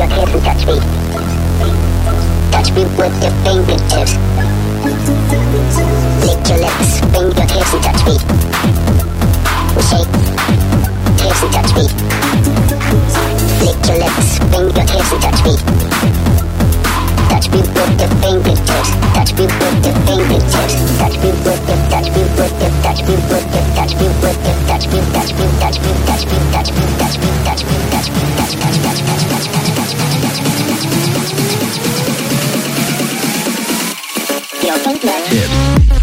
your hips and touch me. Touch me with your fingertips. Lick your lips, bring your hips and touch me. Shake, hips and touch me. Lick your lips, bring your hips and touch me. Touch me with your fingertips. Touch me with your fingertips. Touch me with your, touch me with your, touch me with your, touch me with your, touch me, touch me, touch me, touch me, touch me, touch me, touch me, touch me, touch, touch, touch, touch, touch, touch, touch, touch, touch. Your fingertips.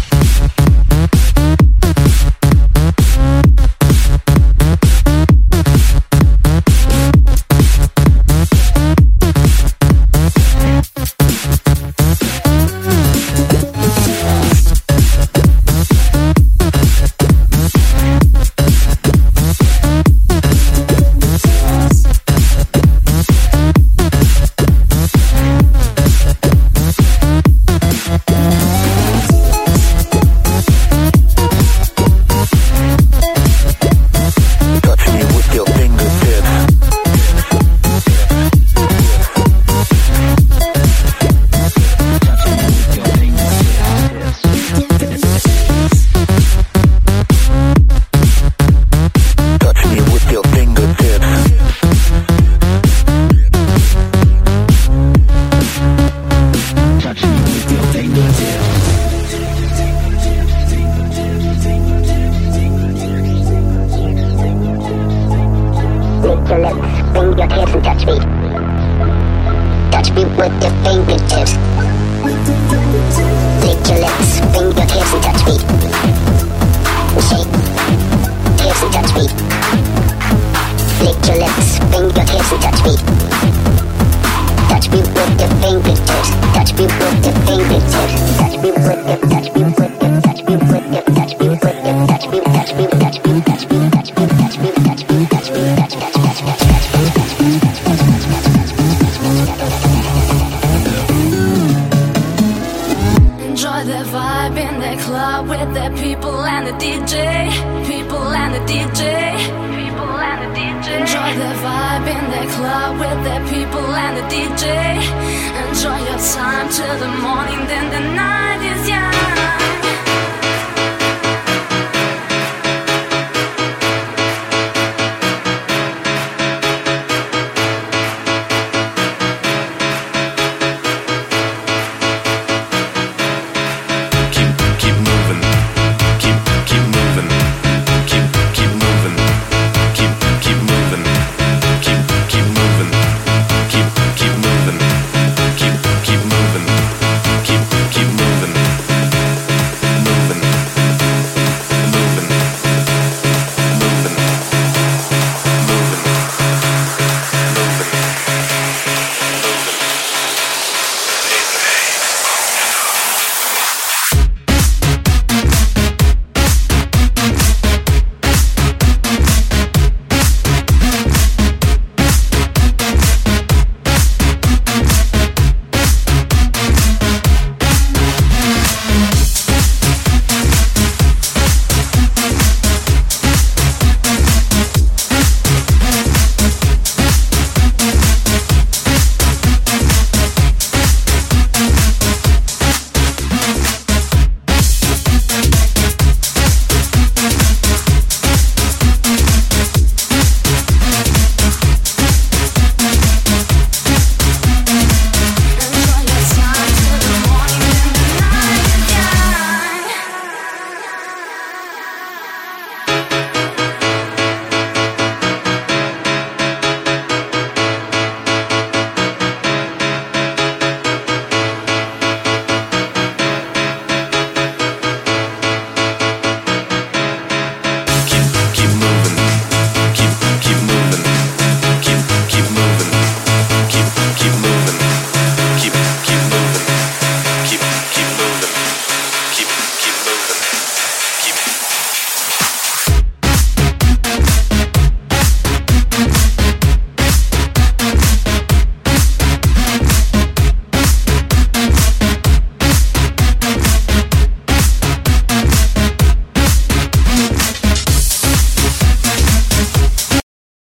Enjoy the vibe in the club with the people and the DJ. Enjoy your time till the morning, then the night is young.